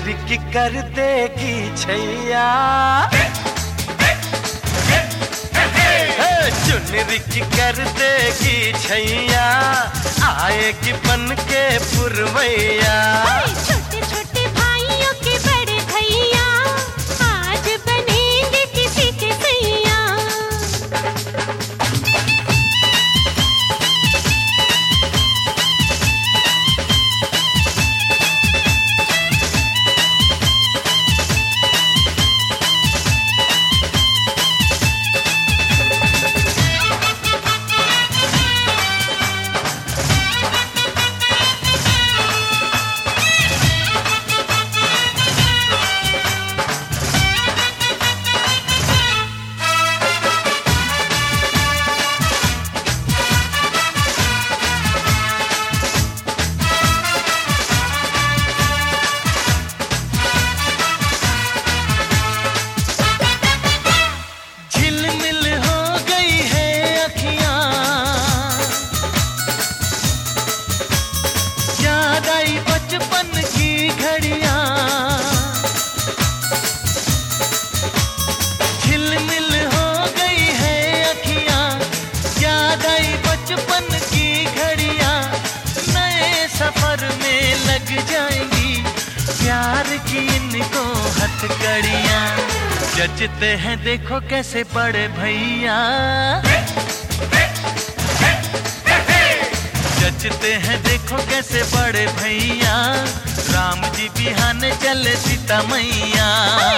रिकी कर देगी छैया, चुनरी की कर देगी छैया, आएगी बन के पुरवैया। छोटे छोटे भाइयों के बड़े भैया आज बनेंगे किसी के सैया। बचपन की घड़ियां झिलमिल हो गई है अखियां, याद आई बचपन की घड़ियां, नए सफर में लग जाएंगी प्यार की इनको हथकड़ियां। जचते हैं देखो कैसे बड़े भैया, जचते हैं देखो कैसे बड़े भैया, राम जी बिहाने चले सीता मैया।